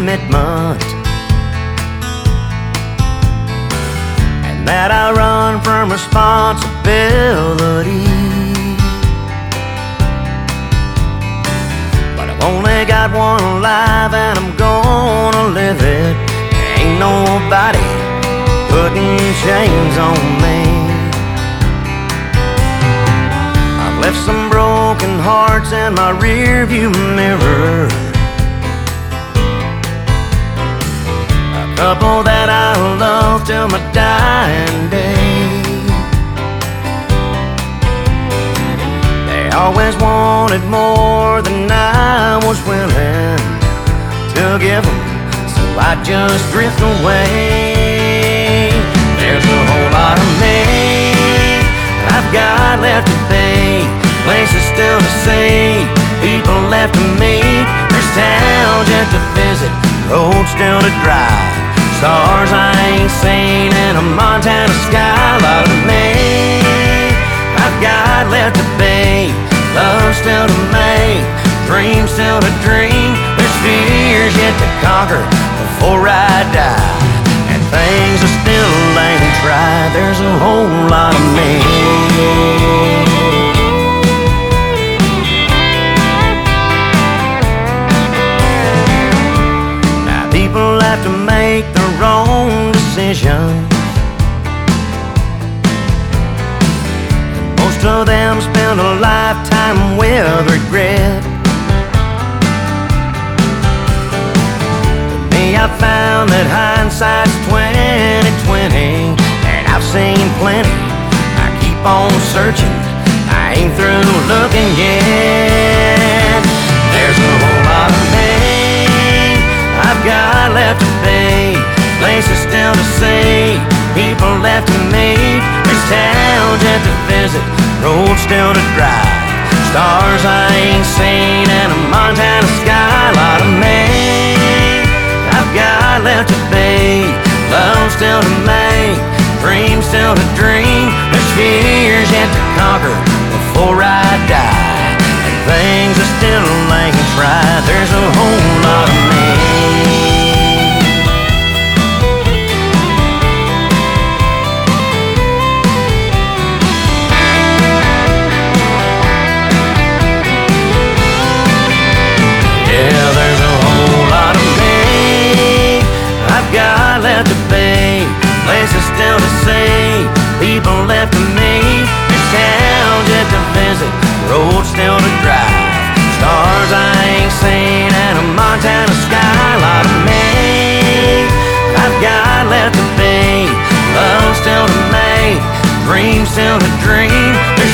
commitment, and that I run from responsibility. But I've only got one life and I'm gonna live it. Ain't nobody putting chains on me. I've left some broken hearts in my rearview mirror, a couple that I love till my dying day. They always wanted more than I was willing to give them, so I just drift away. There's a whole lot of me I've got left to pay, places still to see, people left to meet. There's towns yet to visit, roads still to drive, stars I ain't seen in a Montana sky. A lot of me I've got left to be, love still to make, dreams still to dream. There's fears yet to conquer before I die, and things I still ain't tried. There's a whole lot of me. Now people have to make their own decisions, and most of them spend a lifetime with regret. I found that hindsight's 20/20, and I've seen plenty. I keep on searching, I ain't through looking yet. There's a whole lot of me I've got left to be, places still to see, people left to meet. There's towns yet to visit, roads still to drive, stars I ain't seen in a Montana sky. A lot of me I've got left to be, love still to make, dreams still to dream. There's fears yet to conquer before I die, and things I still ain't tried. There's a whole lot of me. Yeah, there's a whole lot of me I've got left to be, places still to see, people left to meet. There's towns yet to visit, roads still to drive, stars I ain't seen in a Montana sky. A lot of me I've got left to be, love still to make, dreams still to dream.